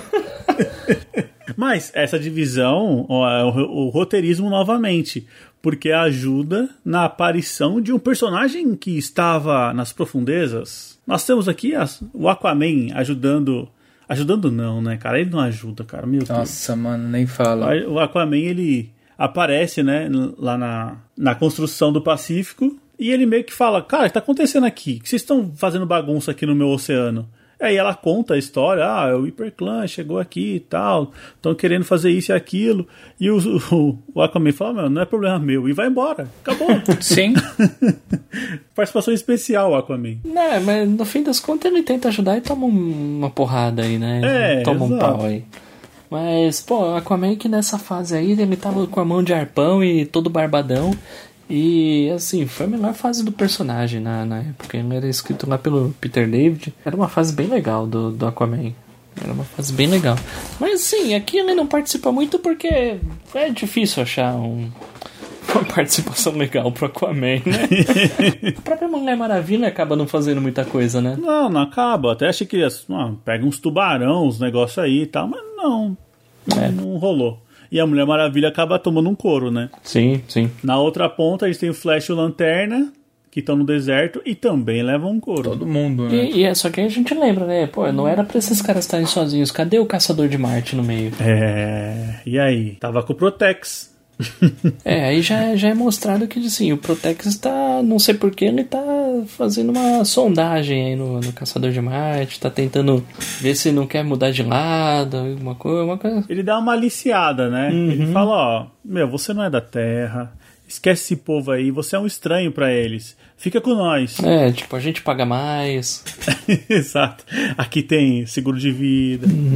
Speaker 1: Mas essa divisão ó, é o, o roteirismo novamente, porque ajuda na aparição de um personagem que estava nas profundezas. Nós temos aqui as, o Aquaman ajudando... Ajudando não, né, cara? Ele não ajuda, cara. Meu
Speaker 3: Nossa,
Speaker 1: Deus.
Speaker 3: mano, nem fala.
Speaker 1: O Aquaman, ele aparece, né, lá na, na construção do Pacífico, e ele meio que fala, cara, o que tá acontecendo aqui? Que vocês estão fazendo bagunça aqui no meu oceano? Aí ela conta a história, ah, o Hyper Clan chegou aqui e tal, estão querendo fazer isso e aquilo, e o, o, o Aquaman fala, meu, não é problema meu, e vai embora, acabou.
Speaker 3: Sim.
Speaker 1: Participação especial, o Aquaman.
Speaker 2: Não, mas no fim das contas ele tenta ajudar e toma uma porrada aí, né?
Speaker 1: É,
Speaker 2: toma
Speaker 1: exato.
Speaker 2: um pau aí. Mas, pô, o Aquaman que nessa fase aí, ele tava com a mão de arpão e todo barbadão. E, assim, foi a melhor fase do personagem na, na época. Ele era escrito lá pelo Peter David. Era uma fase bem legal do, do Aquaman. Era uma fase bem legal. Mas, sim, aqui ele não participa muito porque é difícil achar um, uma participação legal pro Aquaman, né? A própria Mulher Maravilha acaba não fazendo muita coisa, né?
Speaker 1: Não, não acaba. Até achei que ah, pega uns tubarão, uns negócios aí e tal, mas não. É. Não rolou. E a Mulher Maravilha acaba tomando um couro, né?
Speaker 2: Sim, sim.
Speaker 1: Na outra ponta, a gente tem o Flash e o Lanterna, que estão no deserto e também levam um couro.
Speaker 3: Todo mundo, né?
Speaker 2: E, e é só que a gente lembra, né? Pô, não era pra esses caras estarem sozinhos. Cadê o Caçador de Marte no meio?
Speaker 1: É... E aí? Tava com o Protex.
Speaker 2: É, aí já, já é mostrado que, assim, o Protex tá... Não sei porquê, ele tá fazendo uma sondagem aí no, no Caçador de Marte. Tá tentando ver se não quer mudar de lado, alguma coisa, uma coisa.
Speaker 1: Ele dá uma aliciada, né? Uhum. Ele fala, ó... Meu, você não é da Terra... Esquece esse povo aí, você é um estranho pra eles. Fica com nós.
Speaker 2: É, tipo, a gente paga mais.
Speaker 1: Exato. Aqui tem seguro de vida.
Speaker 2: Uhum.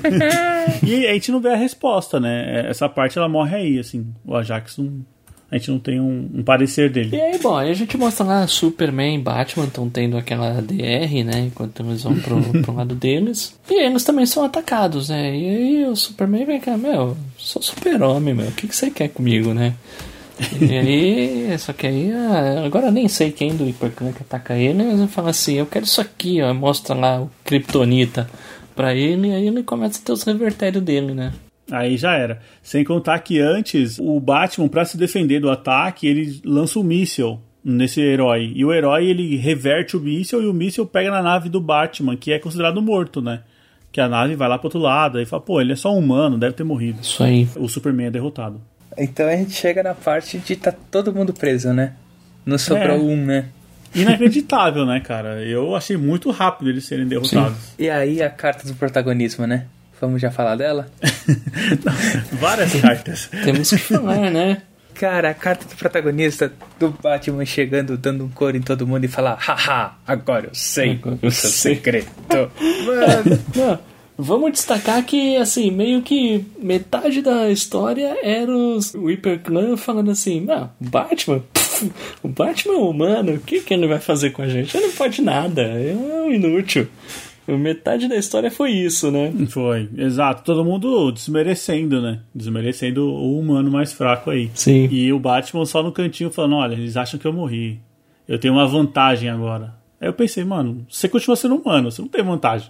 Speaker 1: E a gente não vê a resposta, né? Essa parte ela morre aí, assim. O Ajax não... A gente não tem um, um parecer dele.
Speaker 2: E aí, bom, aí a gente mostra lá Superman e Batman estão tendo aquela D R, né? Enquanto eles vão pro, pro lado deles. E eles também são atacados, né? E aí o Superman vem cá, meu, sou super-homem, meu. O que, que você quer comigo, né? E aí, só que aí, agora eu nem sei quem do Hyper Clan que ataca ele, mas ele fala assim, eu quero isso aqui, ó, mostra lá o Kryptonita pra ele, e aí ele começa a ter os revertérios dele, né?
Speaker 1: Aí já era. Sem contar que antes, o Batman, pra se defender do ataque, ele lança um míssil nesse herói. E o herói, ele reverte o míssil e o míssil pega na nave do Batman, que é considerado morto, né? Que a nave vai lá pro outro lado, aí fala, pô, ele é só um humano, deve ter morrido.
Speaker 2: Isso aí.
Speaker 1: O Superman é derrotado.
Speaker 3: Então a gente chega na parte de tá todo mundo preso, né? Não sobrou é. um, né?
Speaker 1: Inacreditável, né, cara? Eu achei muito rápido eles serem derrotados.
Speaker 3: Sim. E aí a carta do protagonismo, né? Vamos já falar dela?
Speaker 1: Não, várias cartas.
Speaker 2: Temos que falar, né?
Speaker 3: Cara, a carta do protagonista do Batman chegando, dando um couro em todo mundo e falar, haha, agora eu sei agora o seu sei. segredo.
Speaker 2: Mano. Não. Vamos destacar que, assim, meio que metade da história era os, o Hyper Clan falando assim, não, Batman, pff, o Batman é humano, o que, que ele vai fazer com a gente? Ele não pode nada, é um inútil. Metade da história foi isso, né?
Speaker 1: Foi, exato. Todo mundo desmerecendo, né? Desmerecendo o humano mais fraco aí.
Speaker 2: Sim.
Speaker 1: E o Batman só no cantinho falando, olha, eles acham que eu morri. Eu tenho uma vantagem agora. Aí eu pensei, mano, você continua sendo humano, você não tem vantagem.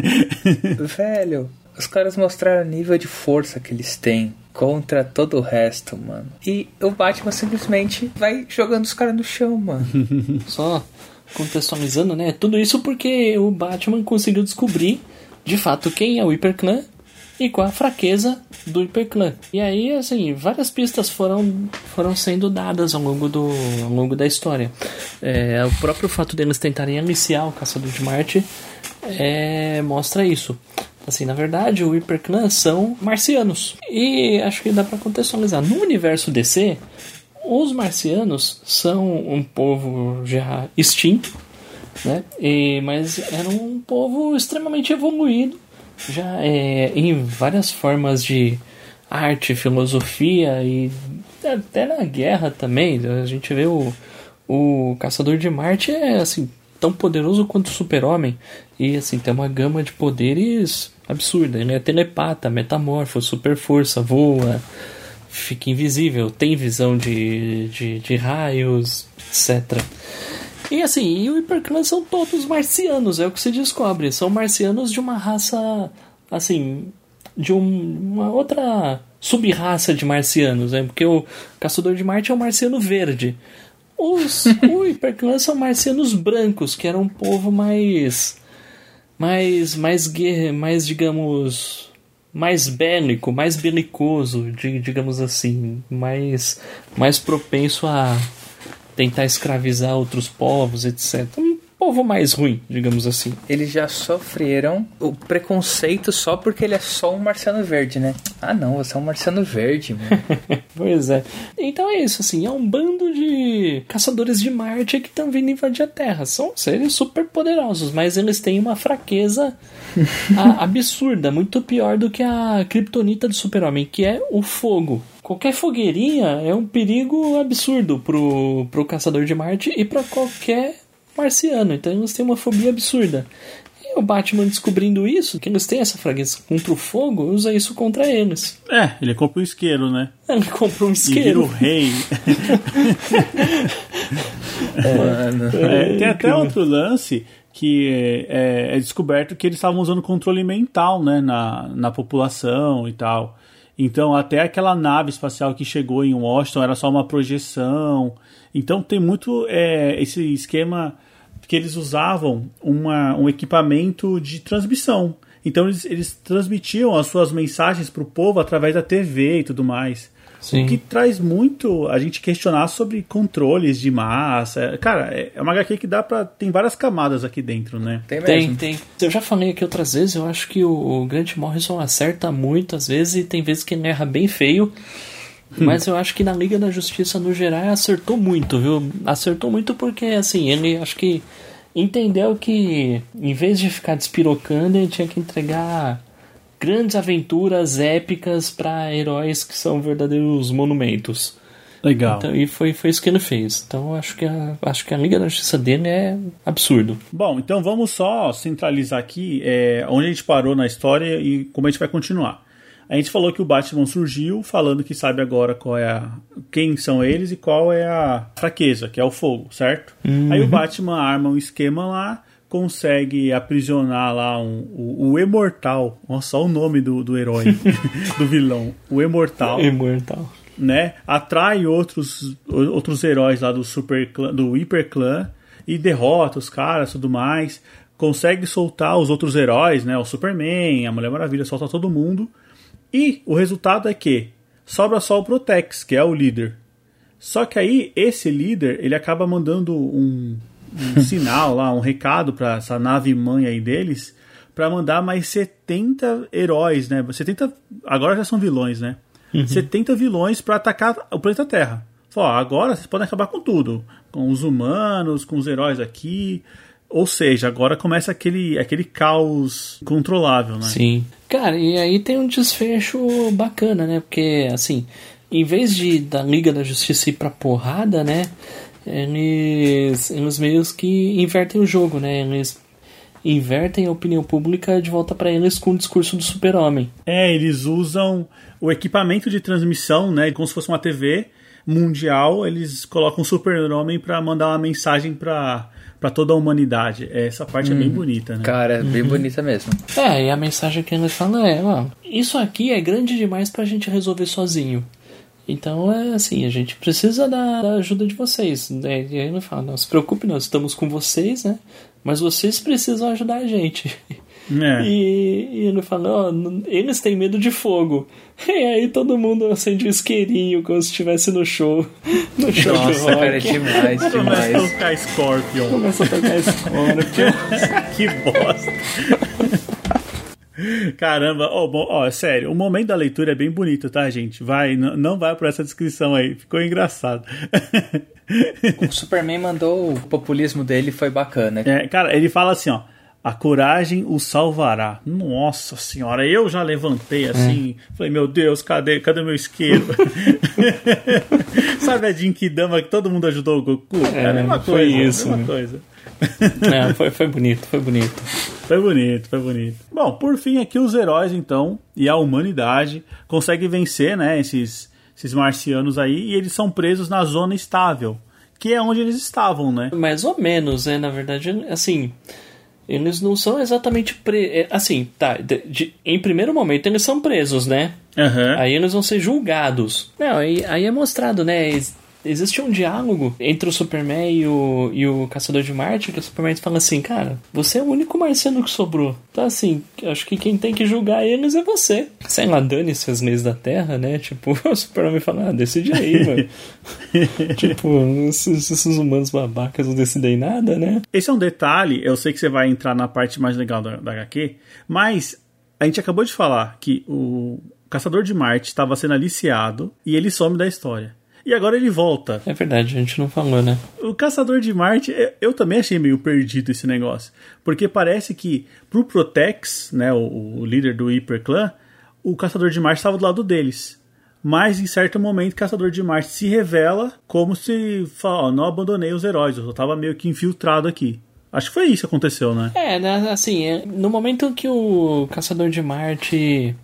Speaker 3: Velho, os caras mostraram o nível de força que eles têm contra todo o resto, mano. E o Batman simplesmente vai jogando os caras no chão, mano.
Speaker 2: Só contextualizando, né? Tudo isso porque o Batman conseguiu descobrir, de fato, quem é o Hyper Clan e com a fraqueza do Hyperclan. E aí, assim, várias pistas foram, foram sendo dadas ao longo, do, ao longo da história. É, o próprio fato deles tentarem aliciar o Caçador de Marte é, mostra isso. Assim, na verdade, o Hyperclan são marcianos. E acho que dá pra contextualizar. No universo D C, os marcianos são um povo já extinto, né? E, mas era um povo extremamente evoluído, já é, em várias formas de arte, filosofia e até na guerra também. A gente vê o, o Caçador de Marte é assim, tão poderoso quanto o Super-Homem e assim, tem uma gama de poderes absurda. Ele é telepata, metamorfo, super força, voa, fica invisível, tem visão de, de, de raios, etcétera. E assim, e o Hyperclan são todos marcianos, é o que se descobre. São marcianos de uma raça, assim, de um, uma outra sub-raça de marcianos, né? Porque o Caçador de Marte é um marciano verde. Os, o Hyperclan são marcianos brancos, que era um povo mais, mais, mais, guerra, mais digamos, mais bélico, mais belicoso, digamos assim, mais, mais propenso a tentar escravizar outros povos, etcétera. Um povo mais ruim, digamos assim.
Speaker 3: Eles já sofreram o preconceito só porque ele é só um marciano verde, né? Ah não, você é um marciano verde, mano.
Speaker 2: Pois é. Então é isso, assim, é um bando de caçadores de Marte que estão vindo invadir a Terra. São seres super poderosos, mas eles têm uma fraqueza a, absurda, muito pior do que a Kryptonita do Super-Homem, que é o fogo. Qualquer fogueirinha é um perigo absurdo pro, pro Caçador de Marte e pra qualquer marciano. Então eles têm uma fobia absurda. E o Batman, descobrindo isso, que eles têm essa fraqueza contra o fogo, usa isso contra eles.
Speaker 1: É, ele compra um isqueiro, né?
Speaker 2: Ele compra um isqueiro.
Speaker 1: E vira o rei.
Speaker 2: é, Mano.
Speaker 1: É, tem até outro lance que é, é descoberto que eles estavam usando controle mental, né, na, na população e tal. Então até aquela nave espacial que chegou em Washington era só uma projeção. Então tem muito é, esse esquema que eles usavam uma, um equipamento de transmissão. Então eles, eles transmitiam as suas mensagens para o povo através da T V e tudo mais. Sim. O que traz muito a gente questionar sobre controles de massa. Cara, é uma agá quê que dá pra... Tem várias camadas aqui dentro, né?
Speaker 2: Tem, tem, tem. Eu já falei aqui outras vezes, eu acho que o, o Grant Morrison acerta muito às vezes e tem vezes que ele erra bem feio. Hum. Mas eu acho que na Liga da Justiça, no geral, acertou muito, viu? Acertou muito porque, assim, ele acho que entendeu que em vez de ficar despirocando, ele tinha que entregar grandes aventuras épicas para heróis que são verdadeiros monumentos.
Speaker 1: Legal.
Speaker 2: Então, e foi, foi isso que ele fez. Então eu acho que a, acho que a Liga da Justiça dele é absurdo.
Speaker 1: Bom, então vamos só centralizar aqui é, onde a gente parou na história e como a gente vai continuar. A gente falou que o Batman surgiu falando que sabe agora qual é a, quem são eles e qual é a fraqueza, que é o fogo, certo? Uhum. Aí o Batman arma um esquema lá, consegue aprisionar lá um, o, o Imortal. Nossa, só o nome do, do herói, do vilão. O Imortal.
Speaker 2: Imortal.
Speaker 1: Né? Atrai outros, outros heróis lá do, Super Clan, do Hyperclan e derrota os caras e tudo mais. Consegue soltar os outros heróis, né? O Superman, a Mulher Maravilha, solta todo mundo. E o resultado é que sobra só o Protex, que é o líder. Só que aí, esse líder, ele acaba mandando um... um sinal lá, um recado para essa nave mãe aí deles, para mandar mais setenta heróis, né? setenta, agora já são vilões, né? Uhum. setenta vilões para atacar o planeta Terra. Ó, agora vocês podem acabar com tudo, com os humanos, com os heróis aqui. Ou seja, agora começa aquele, aquele caos controlável, né?
Speaker 2: Sim. Cara, e aí tem um desfecho bacana, né? Porque, assim, em vez de da Liga da Justiça ir pra porrada, né? Eles, eles meio que invertem o jogo, né? Eles invertem a opinião pública de volta pra eles com o discurso do Super-Homem.
Speaker 1: É, eles usam o equipamento de transmissão, né? Como se fosse uma T V mundial. Eles colocam o Super-Homem pra mandar uma mensagem pra, pra toda a humanidade. Essa parte hum, é bem bonita, né?
Speaker 3: Cara, é bem uhum. bonita mesmo.
Speaker 2: É, e a mensagem que eles falam é, ó, isso aqui é grande demais pra gente resolver sozinho. Então, é assim, a gente precisa da, da ajuda de vocês, né? E aí ele fala, não se preocupe, nós estamos com vocês, né? Mas vocês precisam ajudar a gente. É. E, e ele fala, ó, oh, eles têm medo de fogo. E aí todo mundo acende um isqueirinho como se estivesse no show. No show
Speaker 3: Nossa,
Speaker 2: de rock.
Speaker 3: cara, é demais, demais.
Speaker 1: Começa a tocar Scorpion.
Speaker 2: Começa a tocar Scorpion.
Speaker 1: Que bosta. Caramba, ó, oh, oh, sério, o momento da leitura é bem bonito, tá, gente? Vai, n- não vai por essa descrição aí, ficou engraçado.
Speaker 3: O Superman mandou, o populismo dele foi bacana.
Speaker 1: É, cara, ele fala assim, ó, a coragem o salvará. Nossa senhora, eu já levantei assim, é. falei, meu Deus, cadê, cadê meu isqueiro? Sabe a Jinkidama que todo mundo ajudou o Goku? É, é a mesma coisa, foi isso, a mesma coisa.
Speaker 2: É, foi, foi bonito, foi bonito.
Speaker 1: Foi bonito, foi bonito. Bom, por fim aqui os heróis então e a humanidade conseguem vencer, né, esses, esses marcianos aí, e eles são presos na zona estável, que é onde eles estavam, né?
Speaker 2: Mais ou menos, né, na verdade, assim, eles não são exatamente presos, assim, tá, de, de, em primeiro momento eles são presos, né?
Speaker 1: Uhum.
Speaker 2: Aí eles vão ser julgados. Não, aí, aí é mostrado, né, existe um diálogo entre o Superman e o, e o Caçador de Marte, que o Superman fala assim, cara, você é o único marciano que sobrou. Então, assim, acho que quem tem que julgar eles é você. Sei lá, dane-se as leis da Terra, né? Tipo, o Superman fala, ah, decide aí, mano. Tipo, esses, esses humanos babacas não decidem nada, né?
Speaker 1: Esse é um detalhe, eu sei que você vai entrar na parte mais legal da, da H Q, mas a gente acabou de falar que o Caçador de Marte estava sendo aliciado e ele some da história. E agora ele volta.
Speaker 2: É verdade, a gente não falou, né?
Speaker 1: O Caçador de Marte, eu também achei meio perdido esse negócio. Porque parece que pro Protex, né, o, o líder do Hyper Clan, o Caçador de Marte estava do lado deles. Mas em certo momento o Caçador de Marte se revela como se fala, ó, não abandonei os heróis, eu estava meio que infiltrado aqui. Acho que foi isso que aconteceu, né?
Speaker 2: É, né, assim, no momento que o Caçador de Marte...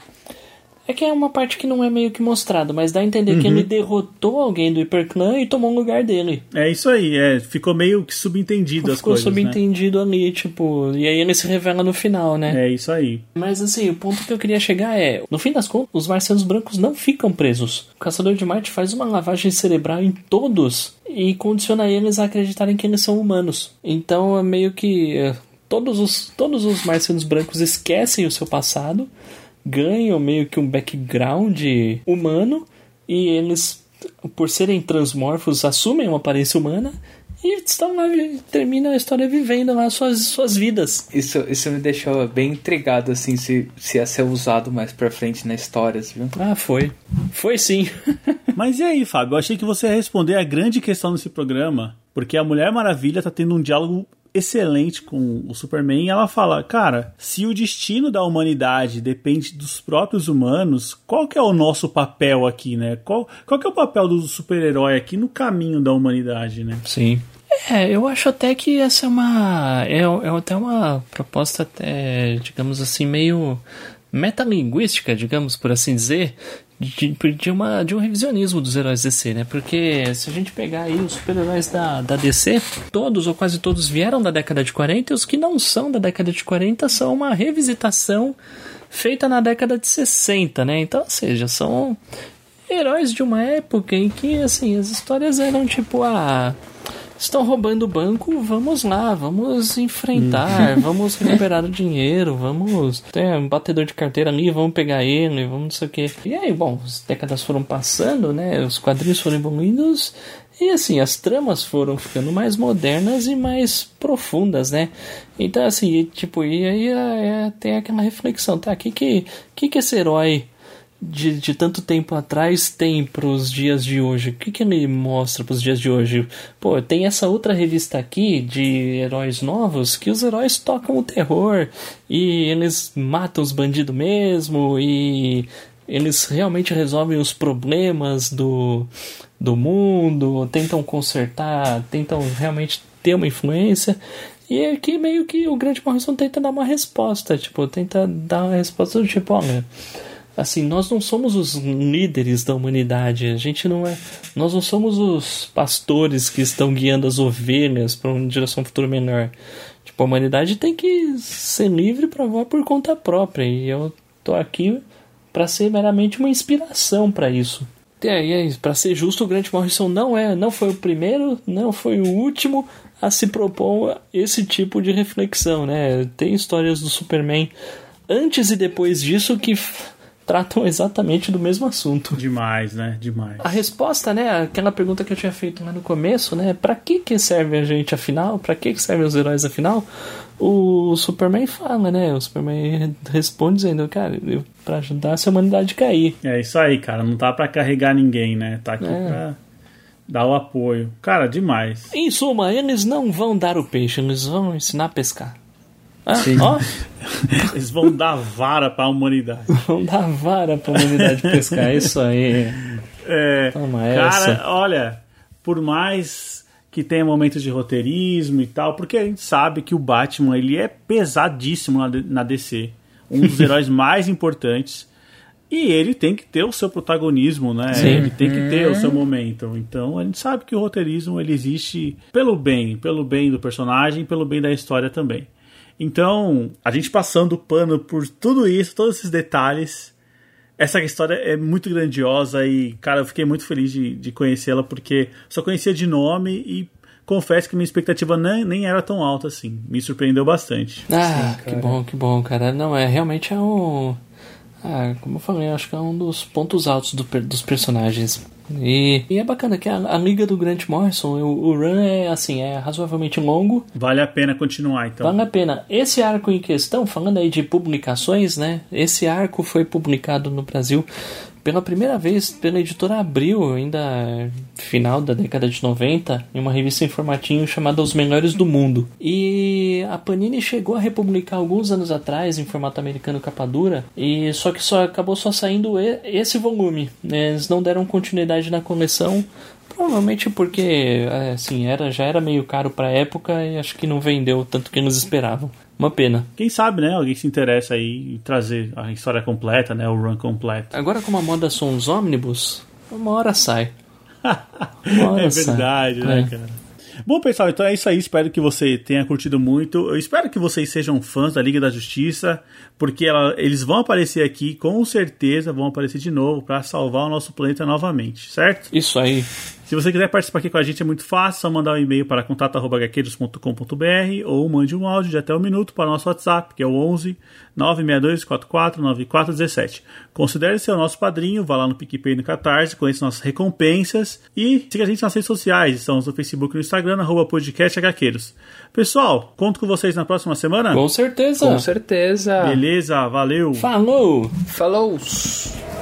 Speaker 2: É que é uma parte que não é meio que mostrado, mas dá a entender uhum. que ele derrotou alguém do Hyperclan e tomou o lugar dele.
Speaker 1: É isso aí, é, ficou meio que subentendido ficou as coisas,
Speaker 2: Ficou subentendido, né? Ali, tipo... E aí ele se revela no final, né?
Speaker 1: É isso aí.
Speaker 2: Mas assim, o ponto que eu queria chegar é... No fim das contas, os marcianos brancos não ficam presos. O Caçador de Marte faz uma lavagem cerebral em todos e condiciona eles a acreditarem que eles são humanos. Então é meio que... Todos os, todos os marcianos brancos esquecem o seu passado, ganham meio que um background humano e eles, por serem transmorfos, assumem uma aparência humana e estão lá, terminam a história vivendo lá suas, suas vidas.
Speaker 3: Isso, isso me deixou bem intrigado, assim, se, se ia ser usado mais pra frente na história, viu?
Speaker 2: Ah, foi. Foi sim.
Speaker 1: Mas e aí, Fábio? Eu achei que você ia responder a grande questão desse programa, porque a Mulher Maravilha tá tendo um diálogo excelente com o Superman e ela fala, cara, se o destino da humanidade depende dos próprios humanos, qual que é o nosso papel aqui, né? Qual, qual que é o papel do super-herói aqui no caminho da humanidade, né?
Speaker 2: Sim. É, eu acho até que essa é uma... É, é até uma proposta até, digamos assim, meio metalinguística, digamos, por assim dizer, de, de, uma, de um revisionismo dos heróis D C, né? Porque se a gente pegar aí os super-heróis da, da D C, todos ou quase todos vieram da década de quarenta, e os que não são da década de quarenta são uma revisitação feita na década de sessenta, né? Então, ou seja, são heróis de uma época em que, assim, as histórias eram tipo, ah... Estão roubando o banco, vamos lá, vamos enfrentar, vamos recuperar o dinheiro, vamos... Tem um batedor de carteira ali, vamos pegar ele, vamos não sei o quê. E aí, bom, as décadas foram passando, né, os quadrinhos foram evoluindo e, assim, as tramas foram ficando mais modernas e mais profundas, né? Então, assim, tipo, e aí é, tem aquela reflexão, tá, o que que, que que esse herói... De, de tanto tempo atrás tem pros dias de hoje? O que, que ele mostra pros dias de hoje? Pô, tem essa outra revista aqui de heróis novos que os heróis tocam o terror e eles matam os bandidos mesmo e eles realmente resolvem os problemas do, do mundo, tentam consertar, tentam realmente ter uma influência. E aqui meio que o Grant Morrison tenta dar uma resposta, tipo, tenta dar uma resposta do tipo, olha... Assim, nós não somos os líderes da humanidade, a gente não é... Nós não somos os pastores que estão guiando as ovelhas para uma direção futura melhor. Tipo, a humanidade tem que ser livre para voar por conta própria, e eu tô aqui para ser meramente uma inspiração para isso. É, e é, pra ser justo, o Grant Morrison não, é, não foi o primeiro, não foi o último a se propor esse tipo de reflexão, né? Tem histórias do Superman antes e depois disso que f- tratam exatamente do mesmo assunto.
Speaker 1: Demais, né? Demais.
Speaker 2: A resposta, né? Aquela pergunta que eu tinha feito lá no começo, né? Pra que que serve a gente afinal? Pra que que servem os heróis afinal? O Superman fala, né? O Superman responde dizendo, cara, eu, pra ajudar essa humanidade a cair.
Speaker 1: É isso aí, cara. Não tá pra carregar ninguém, né? Tá aqui
Speaker 2: É.
Speaker 1: pra dar o apoio. Cara, demais.
Speaker 2: Em suma, eles não vão dar o peixe, eles vão ensinar a pescar. Ah,
Speaker 3: Sim.
Speaker 2: ó,
Speaker 1: Eles vão dar vara pra humanidade.
Speaker 2: vão dar vara pra humanidade pescar, isso aí.
Speaker 1: É,
Speaker 2: Toma
Speaker 1: cara,
Speaker 2: essa.
Speaker 1: olha, por mais que tenha momentos de roteirismo e tal, porque a gente sabe que o Batman, ele é pesadíssimo na, na D C. Um dos heróis mais importantes. E ele tem que ter o seu protagonismo, né?
Speaker 2: Sim.
Speaker 1: Ele tem que ter o seu momento. Então, a gente sabe que o roteirismo, ele existe pelo bem, pelo bem do personagem, pelo bem da história também. Então, a gente passando o pano por tudo isso, todos esses detalhes, essa história é muito grandiosa e, cara, eu fiquei muito feliz de, de conhecê-la, porque só conhecia de nome e confesso que minha expectativa nem, nem era tão alta assim. Me surpreendeu bastante.
Speaker 2: Ah,
Speaker 3: Sim,
Speaker 2: que
Speaker 3: cara.
Speaker 2: bom, que bom, cara. Não, é realmente é um... Ah, como eu falei, acho que é um dos pontos altos do, per- dos personagens. E, e é bacana que a, a liga do Grant Morrison, o, o run é assim, é razoavelmente longo.
Speaker 1: Vale a pena continuar, então.
Speaker 2: Vale a pena. Esse arco em questão, falando aí de publicações, né? Esse arco foi publicado no Brasil pela primeira vez pela editora Abril, ainda final da década de noventa, em uma revista em formatinho chamada Os Melhores do Mundo. E a Panini chegou a republicar alguns anos atrás em formato americano capa dura, e só que só acabou só saindo e- esse volume. Eles não deram continuidade na coleção, provavelmente porque assim, era, já era meio caro pra época e acho que não vendeu tanto que eles esperavam. Uma pena.
Speaker 1: Quem sabe, né? Alguém se interessa aí em trazer a história completa, né? O run completo.
Speaker 2: Agora, como a moda são os ônibus, uma hora sai. Uma hora
Speaker 1: É
Speaker 2: sai.
Speaker 1: verdade, né,
Speaker 2: É.
Speaker 1: cara? Bom, pessoal, então é isso aí. Espero que você tenha curtido muito. Eu espero que vocês sejam fãs da Liga da Justiça, porque ela, eles vão aparecer aqui, com certeza vão aparecer de novo para salvar o nosso planeta novamente, certo?
Speaker 2: Isso aí.
Speaker 1: Se você quiser participar aqui com a gente é muito fácil, é só mandar um e-mail para contato arroba gaqueiros ponto com ponto b r ou mande um áudio de até um minuto para o nosso WhatsApp, que é o onze nove seis dois quatro quatro nove quatro um sete. Considere ser o nosso padrinho, vá lá no PicPay e no Catarse, conheça nossas recompensas e siga a gente nas redes sociais, estamos no Facebook e no Instagram, arroba podcast Hqueiros. Pessoal, conto com vocês na próxima semana?
Speaker 2: Com certeza.
Speaker 3: Com certeza.
Speaker 1: Beleza, valeu!
Speaker 2: Falou!
Speaker 3: Falou!